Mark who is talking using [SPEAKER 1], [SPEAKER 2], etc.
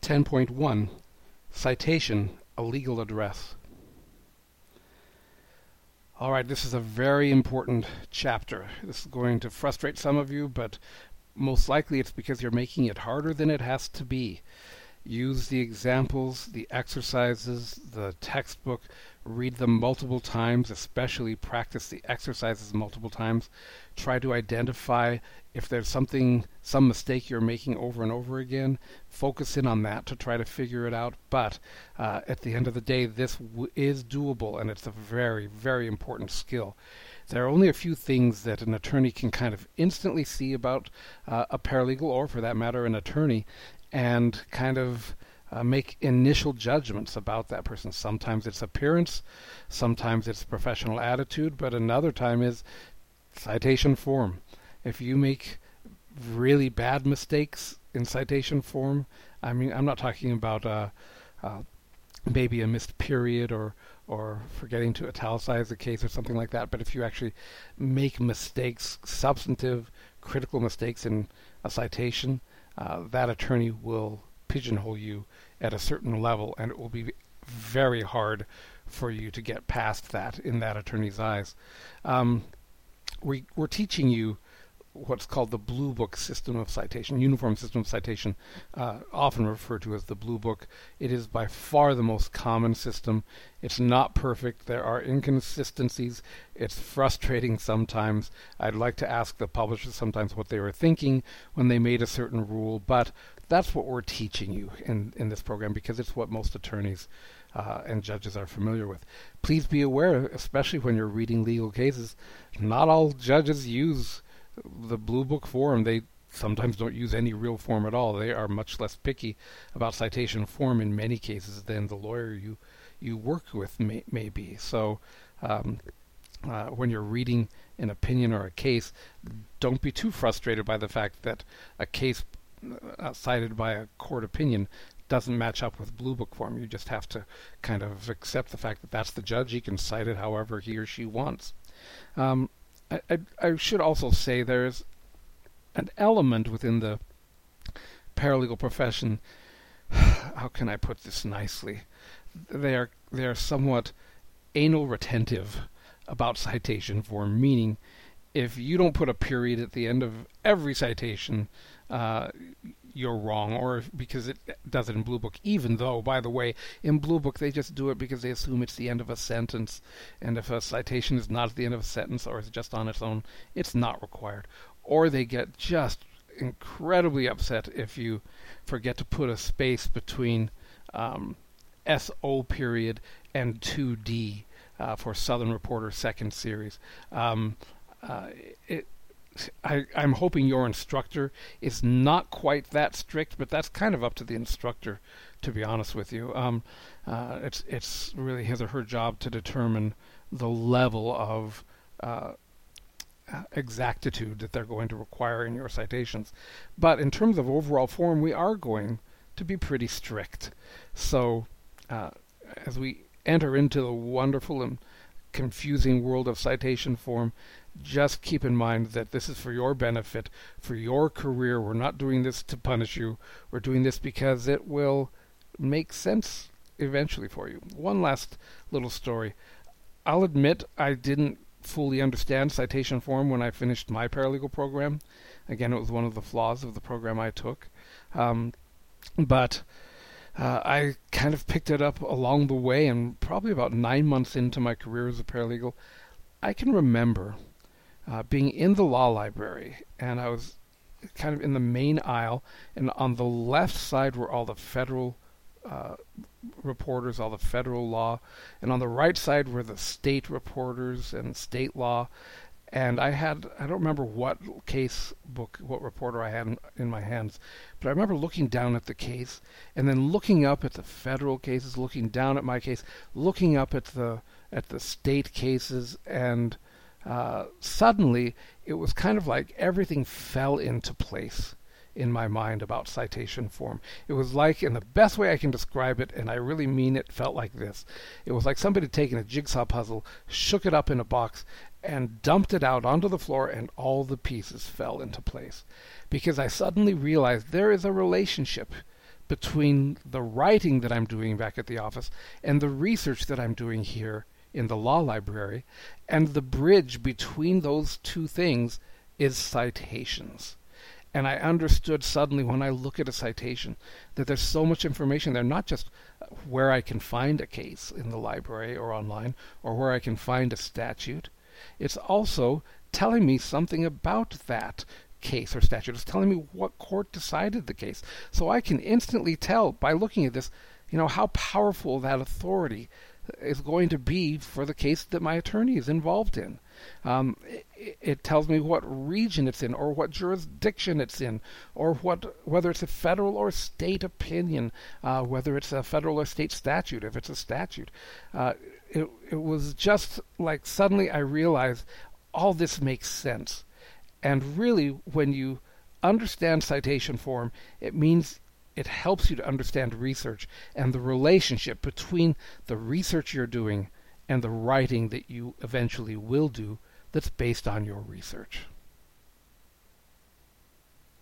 [SPEAKER 1] 10.1 Citation, a legal address. All right, this is a very important chapter. This is going to frustrate some of you, but most likely it's because you're making it harder than it has to be. Use the examples, the exercises, the textbook, read them multiple times, especially practice the exercises multiple times. Try to identify if there's some mistake you're making over and over again. Focus in on that to try to figure it out. But at the end of the day, this is doable, and it's a very, very important skill. There are only a few things that an attorney can kind of instantly see about a paralegal, or for that matter, an attorney, and kind of make initial judgments about that person. Sometimes it's appearance, sometimes it's professional attitude, but another time is citation form. If you make really bad mistakes in citation form, I mean, I'm not talking about maybe a missed period or forgetting to italicize the case or something like that, but if you actually make mistakes, substantive, critical mistakes in a citation, that attorney will pigeonhole you at a certain level, and it will be very hard for you to get past that in that attorney's eyes. We're teaching you what's called the Blue Book system of citation, uniform system of citation, often referred to as the Blue Book. It is by far the most common system. It's not perfect. There are inconsistencies. It's frustrating sometimes. I'd like to ask the publishers sometimes what they were thinking when they made a certain rule, but that's what we're teaching you in this program, because it's what most attorneys and judges are familiar with. Please be aware, especially when you're reading legal cases, not all judges use the Blue Book form. They sometimes don't use any real form at all. They are much less picky about citation form in many cases than the lawyer you work with may be. So when you're reading an opinion or a case, don't be too frustrated by the fact that a case cited by a court opinion doesn't match up with Blue Book form. You just have to kind of accept the fact that that's the judge. He can cite it however he or she wants. I should also say there's an element within the paralegal profession. How can I put this nicely? They are somewhat anal retentive about citation form, meaning if you don't put a period at the end of every citation, you're wrong, or because it does it in Blue Book, even though, by the way, in Blue Book they just do it because they assume it's the end of a sentence, and if a citation is not at the end of a sentence or is just on its own, it's not required. Or they get just incredibly upset if you forget to put a space between SO period and 2D for Southern Reporter second series. I'm hoping your instructor is not quite that strict, but that's kind of up to the instructor, to be honest with you. It's really his or her job to determine the level of exactitude that they're going to require in your citations. But in terms of overall form, we are going to be pretty strict. So as we enter into the wonderful and confusing world of citation form, just keep in mind that this is for your benefit, for your career. We're not doing this to punish you. We're doing this because it will make sense eventually for you. One last little story. I'll admit I didn't fully understand citation form when I finished my paralegal program. Again, it was one of the flaws of the program I took. But I kind of picked it up along the way, and probably about 9 months into my career as a paralegal, I can remember being in the law library, and I was kind of in the main aisle, and on the left side were all the federal reporters, all the federal law, and on the right side were the state reporters and state law. And I don't remember what reporter I had in my hands, but I remember looking down at the case, and then looking up at the federal cases, looking down at my case, looking up at the state cases, and suddenly it was kind of like everything fell into place in my mind about citation form. It was like, in the best way I can describe it, and I really mean it, felt like this. It was like somebody taking a jigsaw puzzle, shook it up in a box, and dumped it out onto the floor, and all the pieces fell into place. Because I suddenly realized there is a relationship between the writing that I'm doing back at the office and the research that I'm doing here in the law library, and the bridge between those two things is citations. And I understood suddenly when I look at a citation that there's so much information there, not just where I can find a case in the library or online, or where I can find a statute. It's also telling me something about that case or statute. It's telling me what court decided the case. So I can instantly tell by looking at this, how powerful that authority is going to be for the case that my attorney is involved in. It tells me what region it's in, or what jurisdiction it's in, or whether it's a federal or state opinion, whether it's a federal or state statute, if it's a statute. It was just like suddenly I realized all this makes sense. And really, when you understand citation form, it means it helps you to understand research and the relationship between the research you're doing and the writing that you eventually will do that's based on your research.